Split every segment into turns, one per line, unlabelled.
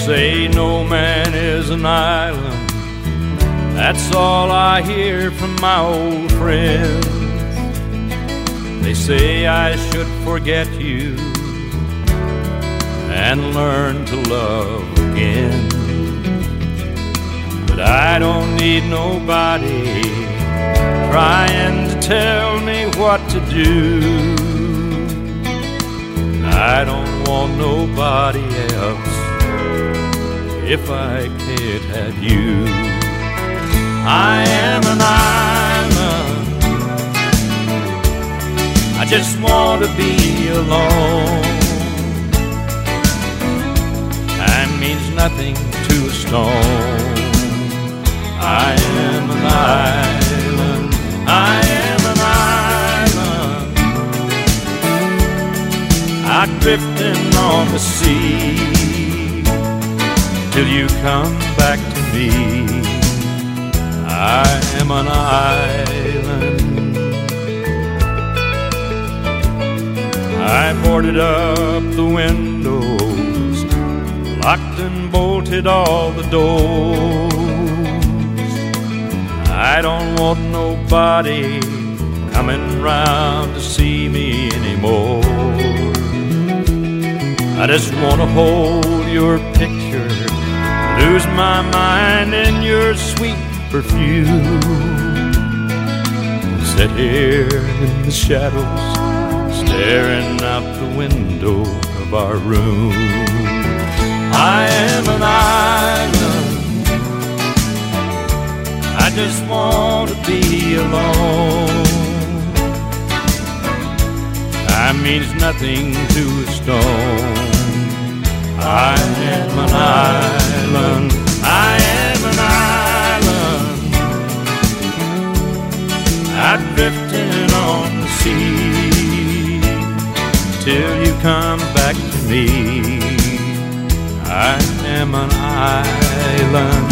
say no man is an island. That's all I hear from my old friends. They say I should forget you and learn to love again. But I don't need nobody trying to tell me what to do. I don't want nobody else if I can't have you. I am an island, I just want to be alone. Time means nothing to a stone. I am an island, I am an island, I'm drifting on the sea till you come back to me. I am an island. I boarded up the windows, locked and bolted all the doors. I don't want nobody coming round to see me anymore. I just want to hold your picture, lose my mind in your sweet perfume, sit here in the shadows, staring out the window of our room. I am an island, I just want to be alone. Time means nothing to a stone. I am an island, I am an island, I'm drifting on the sea till you come back to me. I am an island.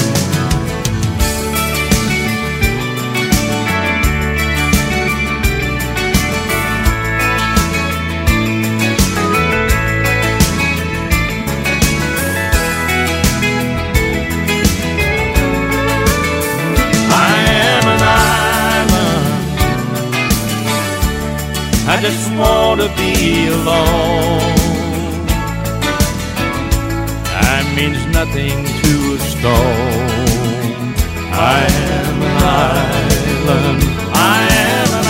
I just want to be alone. Time means nothing to a stone. I am an island, I am an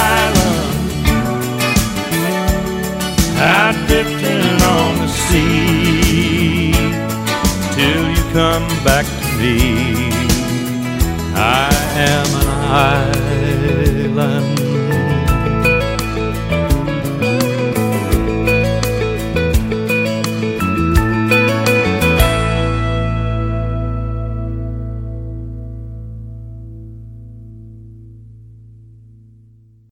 island, I'm drifting on the sea till you come back to me. I am an island.